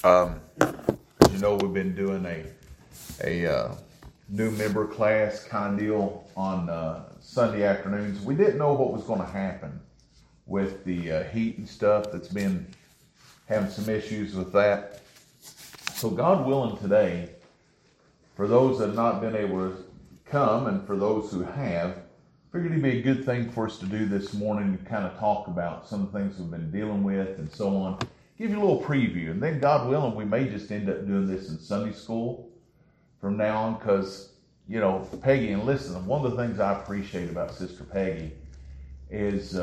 As you know, we've been doing a new member class kind of deal on Sunday afternoons. We didn't know what was going to happen with the heat and stuff that's been having some issues with that. So God willing today, for those that have not been able to come and for those who have, figured it'd be a good thing for us to do this morning to kind of talk about some things we've been dealing with and so on. Give you a little preview, and then God willing, we may just end up doing this in Sunday school from now on, because, you know, Peggy, and listen, one of the things I appreciate about Sister Peggy is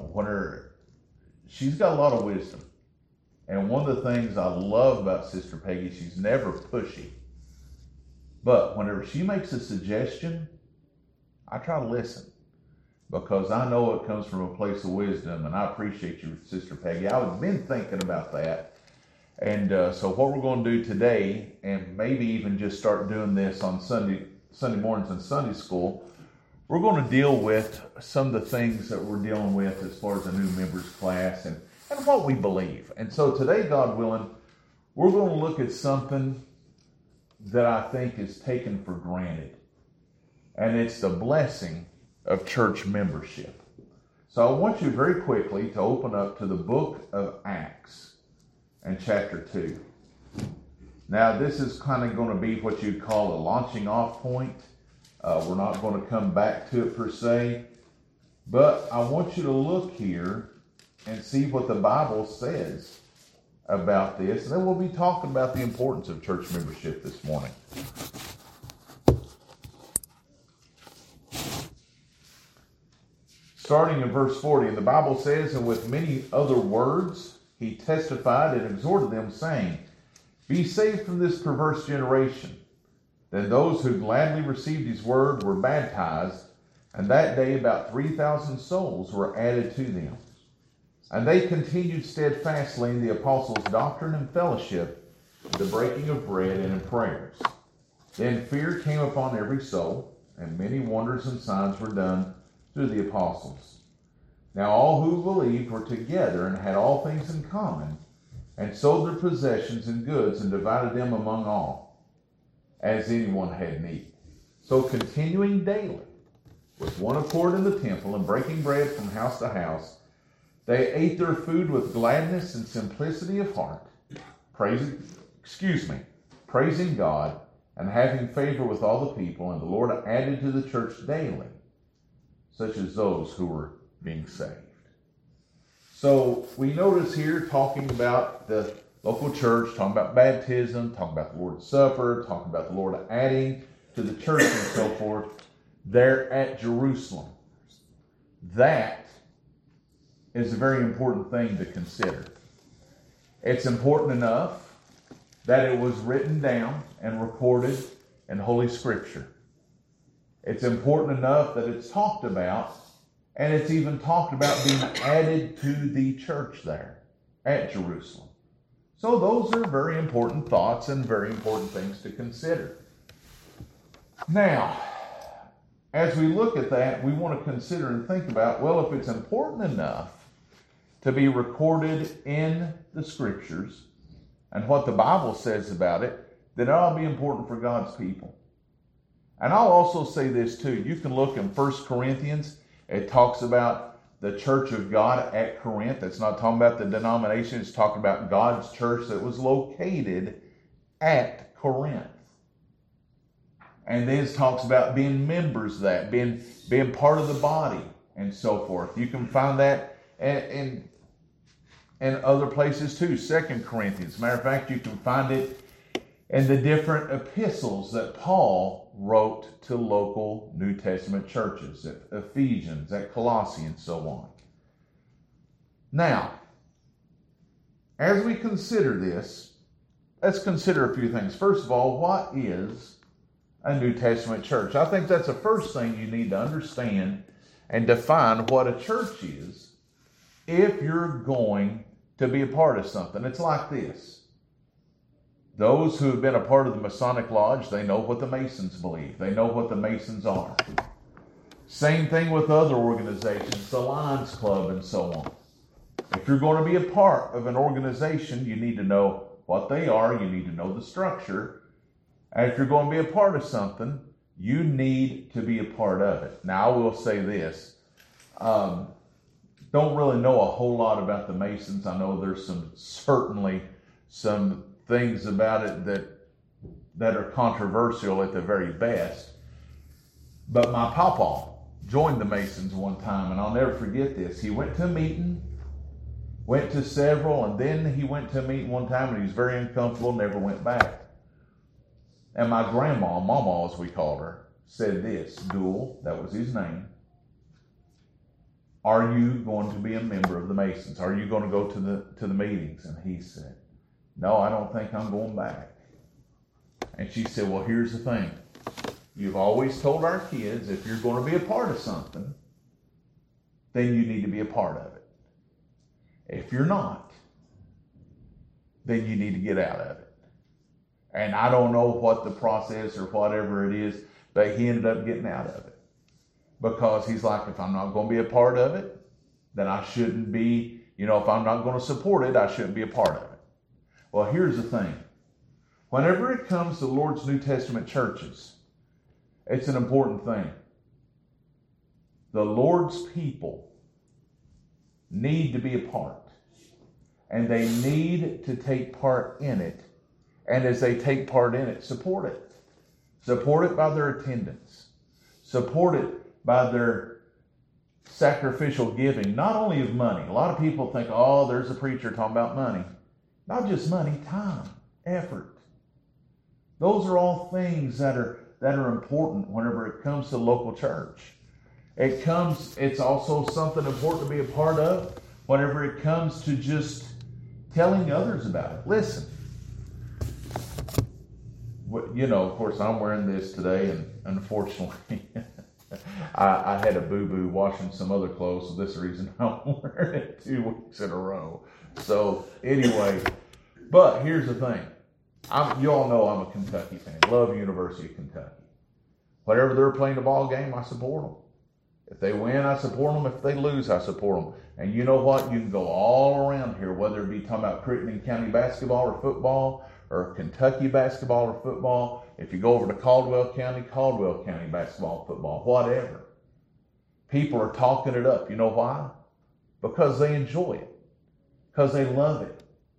she's got a lot of wisdom. And one of the things I love about Sister Peggy, she's never pushy. But whenever she makes a suggestion, I try to listen, because I know it comes from a place of wisdom, and I appreciate you, Sister Peggy. I've been thinking about that. And so what we're going to do today, and maybe even just start doing this on Sunday mornings in Sunday school, we're going to deal with some of the things that we're dealing with as far as a new members class and what we believe. And so today, God willing, we're going to look at something that I think is taken for granted. And it's the blessing of church membership. So I want you very quickly to open up to the book of Acts and chapter 2. Now this is kind of going to be what you'd call a launching off point. We're not going to come back to it per se, but I want you to look here and see what the Bible says about this. And then we'll be talking about the importance of church membership this morning. Starting in verse 40, and the Bible says, and with many other words he testified and exhorted them, saying, be saved from this perverse generation. Then those who gladly received his word were baptized, and that day about 3,000 souls were added to them. And they continued steadfastly in the apostles' doctrine and fellowship, the breaking of bread and in prayers. Then fear came upon every soul, and many wonders and signs were done through the apostles. Now all who believed were together and had all things in common, and sold their possessions and goods and divided them among all, as anyone had need. So continuing daily with one accord in the temple and breaking bread from house to house, they ate their food with gladness and simplicity of heart, praising God and having favor with all the people. And the Lord added to the church daily such as those who were being saved. So we notice here talking about the local church, talking about baptism, talking about the Lord's Supper, talking about the Lord adding to the church and so forth. They're at Jerusalem. That is a very important thing to consider. It's important enough that it was written down and recorded in Holy Scripture. It's important enough that it's talked about, and it's even talked about being added to the church there at Jerusalem. So those are very important thoughts and very important things to consider. Now, as we look at that, we want to consider and think about, well, if it's important enough to be recorded in the Scriptures and what the Bible says about it, then it ought to be important for God's people. And I'll also say this too. You can look in 1 Corinthians. It talks about the church of God at Corinth. It's not talking about the denomination. It's talking about God's church that was located at Corinth. And then it talks about being members of that, being part of the body and so forth. You can find that in other places too. 2 Corinthians. As a matter of fact, you can find it in the different epistles that Paul wrote to local New Testament churches, at Ephesians, at Colossae, and so on. Now, as we consider this, let's consider a few things. First of all, what is a New Testament church? I think that's the first thing you need to understand and define what a church is if you're going to be a part of something. It's like this. Those who have been a part of the Masonic Lodge, they know what the Masons believe. They know what the Masons are. Same thing with other organizations, the Lions Club and so on. If you're going to be a part of an organization, you need to know what they are. You need to know the structure. And if you're going to be a part of something, you need to be a part of it. Now, I will say this. Don't really know a whole lot about the Masons. I know there's certainly some things about it that are controversial at the very best. But my papa joined the Masons one time, and I'll never forget this. He went to a meeting, went to several, and then he went to a meeting one time, and he was very uncomfortable, never went back. And my grandma, Mama as we called her, said this, Duell, that was his name, are you going to be a member of the Masons? Are you going to go to the meetings? And he said, no, I don't think I'm going back. And she said, well, here's the thing. You've always told our kids if you're going to be a part of something, then you need to be a part of it. If you're not, then you need to get out of it. And I don't know what the process or whatever it is, but he ended up getting out of it. Because he's like, if I'm not going to be a part of it, then I shouldn't be, if I'm not going to support it, I shouldn't be a part of it. Well, here's the thing. Whenever it comes to the Lord's New Testament churches, it's an important thing. The Lord's people need to be a part. And they need to take part in it. And as they take part in it, support it. Support it by their attendance. Support it by their sacrificial giving, not only of money. A lot of people think, oh, there's a preacher talking about money. Not just money, time, effort. Those are all things that are important whenever it comes to local church. It's also something important to be a part of whenever it comes to just telling others about it. Listen, of course, I'm wearing this today, and unfortunately, I had a boo-boo washing some other clothes, so this is the reason I'm wearing it 2 weeks in a row. So anyway, but here's the thing. You all know I'm a Kentucky fan. Love University of Kentucky. Whatever they're playing the ball game, I support them. If they win, I support them. If they lose, I support them. And you know what? You can go all around here, whether it be talking about Crittenden County basketball or football, or Kentucky basketball or football. If you go over to Caldwell County basketball, football, whatever. People are talking it up. You know why? Because they enjoy it. Because they love it.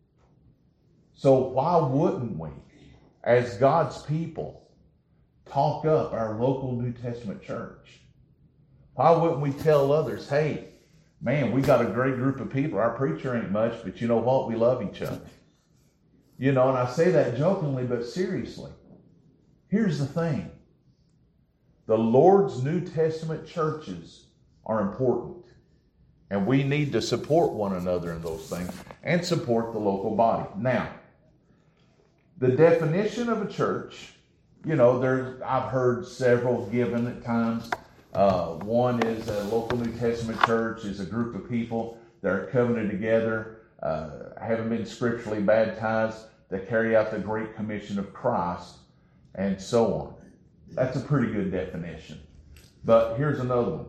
So why wouldn't we, as God's people, talk up our local New Testament church? Why wouldn't we tell others, hey, man, we got a great group of people. Our preacher ain't much, but you know what? We love each other. And I say that jokingly, but seriously. Here's the thing. The Lord's New Testament churches are important. And we need to support one another in those things and support the local body. Now, the definition of a church, I've heard several given at times. One is a local New Testament church is a group of people that are covenanted together, haven't been scripturally baptized, that carry out the Great Commission of Christ, and so on. That's a pretty good definition. But here's another one.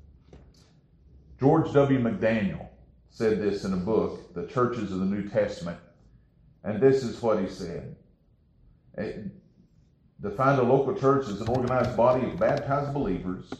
George W. McDaniel said this in a book, The Churches of the New Testament, and this is what he said. Defined a local church as an organized body of baptized believers,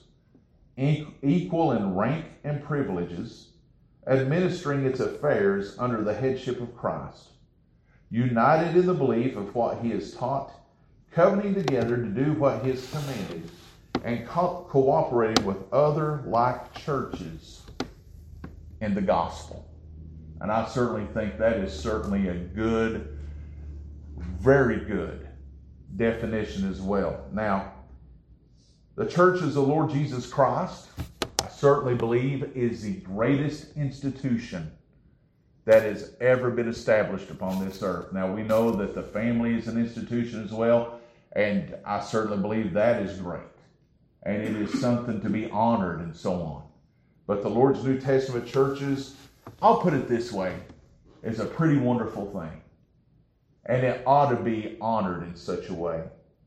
equal in rank and privileges, administering its affairs under the headship of Christ, united in the belief of what he has taught, covenanting together to do what he has commanded, and cooperating with other like churches in the gospel. And I certainly think that is certainly a good, very good definition as well. Now, the church of the Lord Jesus Christ, I certainly believe, is the greatest institution that has ever been established upon this earth. Now, we know that the family is an institution as well, and I certainly believe that is great. And it is something to be honored and so on. But the Lord's New Testament churches, I'll put it this way, is a pretty wonderful thing. And it ought to be honored in such a way.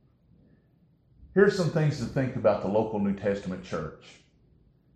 Here's some things to think about the local New Testament church.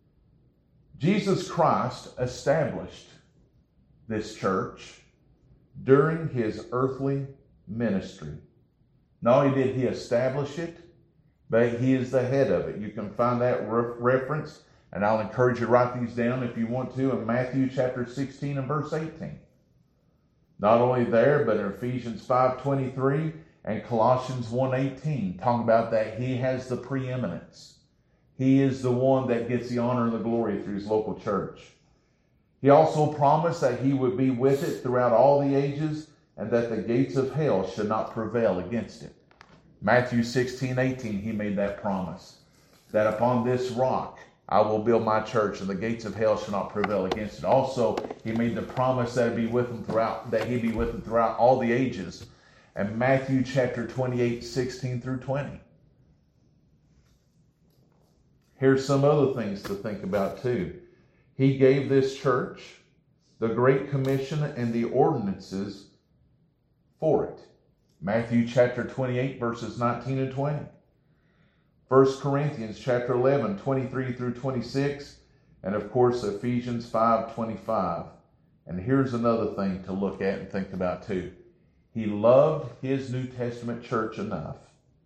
Jesus Christ established this church during his earthly ministry. Not only did he establish it, but he is the head of it. You can find that reference, and I'll encourage you to write these down if you want to, in Matthew chapter 16 and verse 18. Not only there, but in Ephesians 5:23 and Colossians 1:18, talking about that he has the preeminence. He is the one that gets the honor and the glory through his local church. He also promised that he would be with it throughout all the ages, and that the gates of hell should not prevail against it. Matthew 16:18, he made that promise, that upon this rock I will build my church, and the gates of hell shall not prevail against it. Also, he made the promise that he'd be with them throughout all the ages. And Matthew chapter 28:16 through 20. Here's some other things to think about too. He gave this church the Great Commission and the ordinances for it. Matthew chapter 28 verses 19 and 20. 1 Corinthians chapter 11, 23 through 26, and of course Ephesians 5:25. And here's another thing to look at and think about too. He loved his New Testament church enough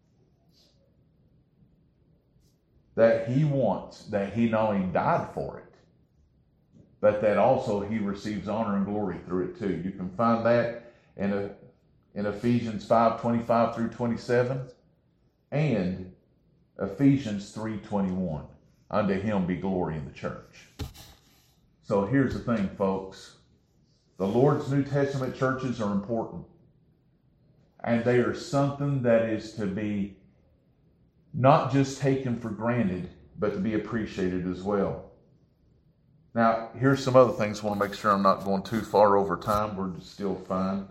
that he wants that he not only died for it, but that also he receives honor and glory through it too. You can find that in Ephesians 5:25 through 27, and Ephesians 3:21. Unto him be glory in the church. So here's the thing, folks. The Lord's New Testament churches are important. And they are something that is to be not just taken for granted, but to be appreciated as well. Now, here's some other things. I want to make sure I'm not going too far over time. We're still fine.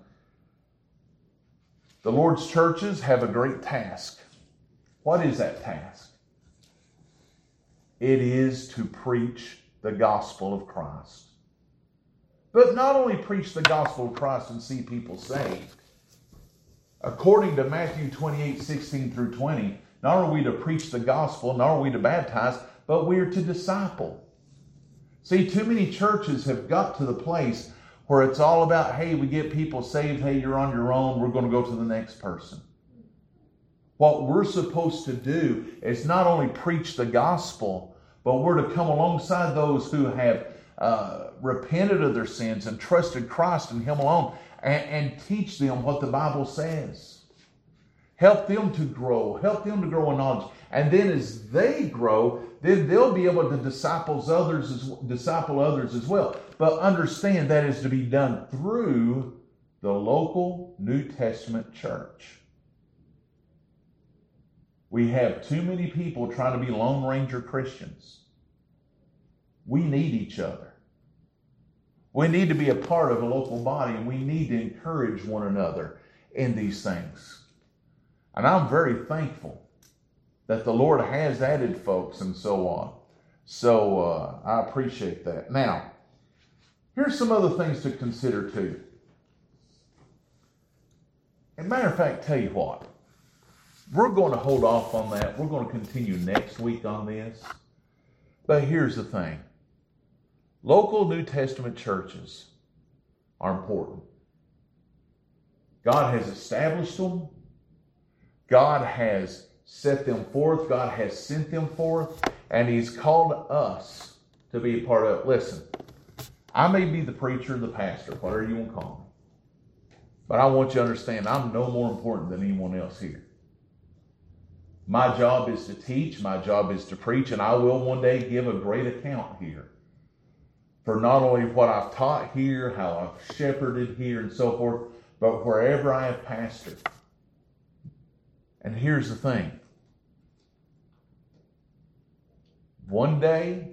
The Lord's churches have a great task. What is that task? It is to preach the gospel of Christ. But not only preach the gospel of Christ and see people saved. According to Matthew 28:16 through 20, not are we to preach the gospel, nor are we to baptize, but we are to disciple. See, too many churches have got to the place where it's all about, hey, we get people saved, hey, you're on your own, we're going to go to the next person. What we're supposed to do is not only preach the gospel, but we're to come alongside those who have repented of their sins and trusted Christ and him alone, and teach them what the Bible says. Help them to grow. Help them to grow in knowledge. And then as they grow, then they'll be able to disciple others as well. But understand that is to be done through the local New Testament church. We have too many people trying to be Lone Ranger Christians. We need each other. We need to be a part of a local body, and we need to encourage one another in these things. And I'm very thankful that the Lord has added folks and so on. So I appreciate that. Now, here's some other things to consider too. As a matter of fact, tell you what, we're going to hold off on that. We're going to continue next week on this. But here's the thing. Local New Testament churches are important. God has established them. God has set them forth. God has sent them forth. And he's called us to be a part of it. Listen, I may be the preacher, the pastor, whatever you want to call me. But I want you to understand, I'm no more important than anyone else here. My job is to teach. My job is to preach. And I will one day give a great account here for not only what I've taught here, how I've shepherded here and so forth, but wherever I have pastored. And here's the thing. One day,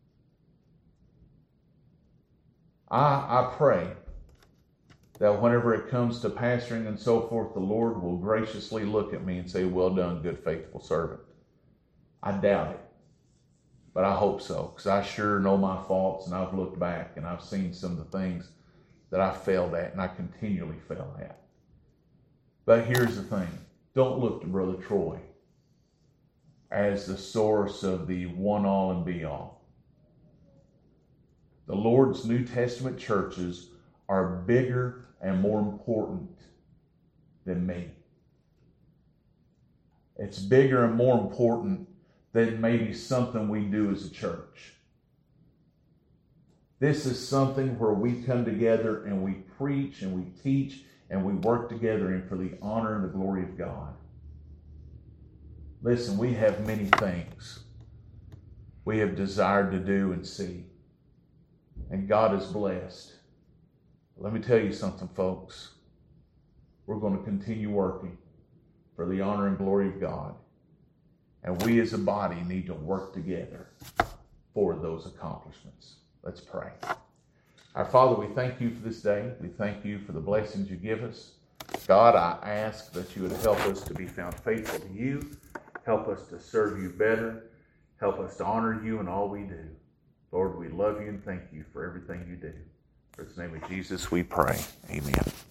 I pray that whenever it comes to pastoring and so forth, the Lord will graciously look at me and say, well done, good, faithful servant. I doubt it. But I hope so, because I sure know my faults, and I've looked back and I've seen some of the things that I failed at and I continually fail at. But here's the thing. Don't look to Brother Troy as the source of the one-all and be-all. The Lord's New Testament churches are bigger and more important than me. It's bigger and more important than maybe something we do as a church. This is something where we come together and we preach and we teach and we work together and for the honor and the glory of God. Listen, we have many things we have desired to do and see. And God is blessed. Let me tell you something, folks. We're going to continue working for the honor and glory of God. And we as a body need to work together for those accomplishments. Let's pray. Our Father, we thank you for this day. We thank you for the blessings you give us. God, I ask that you would help us to be found faithful to you. Help us to serve you better. Help us to honor you in all we do. Lord, we love you and thank you for everything you do. In the name of Jesus we pray. Amen.